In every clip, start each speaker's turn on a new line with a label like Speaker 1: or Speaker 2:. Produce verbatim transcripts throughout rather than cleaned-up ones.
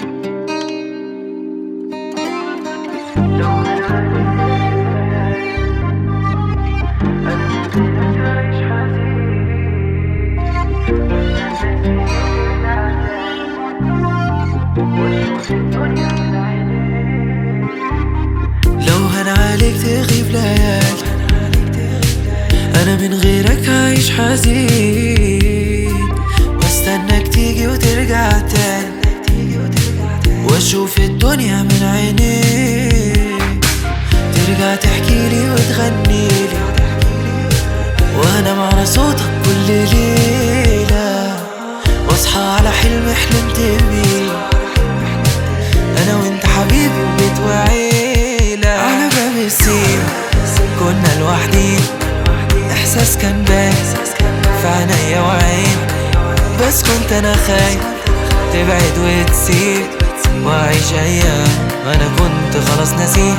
Speaker 1: لو هان عليك تغيب ليالي، أنا من غيرك عايش حزين، واستناك تيجي وترجع تاني، واشوف الدنيا من عينيك، ترجع تحكيلي وتغنيلي، وأنام على صوتك كل ليلة، واصحى على حلم حلمت بيه، أنا وانت حبيبي وبيت وعيلة. على باب السيما كنا لوحدين، إحساس كان باين في عينيا وعين، بس كنت أنا خايف تبعد وتسيب، وأعيش أيام أنا كنت خلاص ناسيه.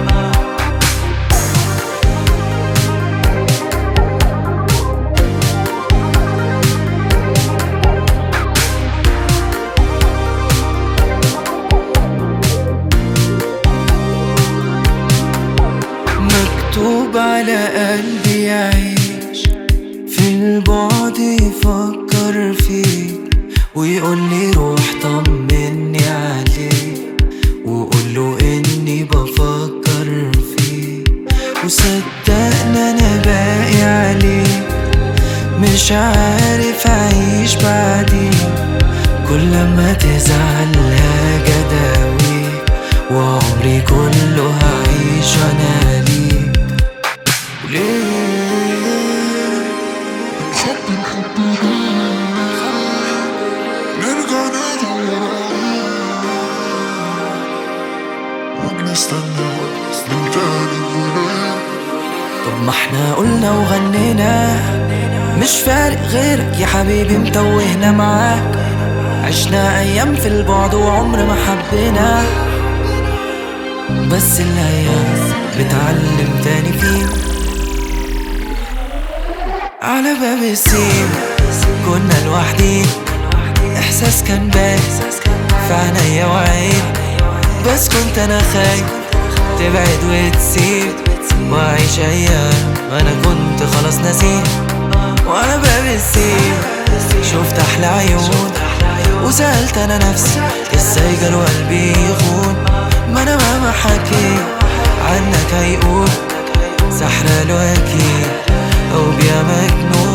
Speaker 1: مكتوب على قلبي يعيش في البعد، يفكر فيك ويقولي روح طمني عليك، وقوله اني بفكر فيك، وصدقنا انا باقي عليك، مش عارف اعيش بعديك، كل ما تزعل هاجي اداويك، وعمري كله هعيش انا ليك.
Speaker 2: حبي حبي نرجع ندور ونستنى من تاني ونام.
Speaker 1: طب ما احنا قلنا وغنينا، مش فارق غيرك يا حبيبي متوهنا معاك، عشنا ايام في البعد وعمر ما حبينا، بس الايام بتعلم تاني فيه. على باب السيما كنا لوحدين، إحساس كان باين في عينيا وعين، بس كنت أنا خايف تبعد وتسيب، وأعيش أيام أنا كنت خلاص ناسيه. وعلى باب السيما شفت أحلى عيون، وسألت أنا نفسي إزاي جاله قلبي يخون، ما أنا مهما حكيت عنك هيقول سحرة له أكيد، أو بيا مجنون.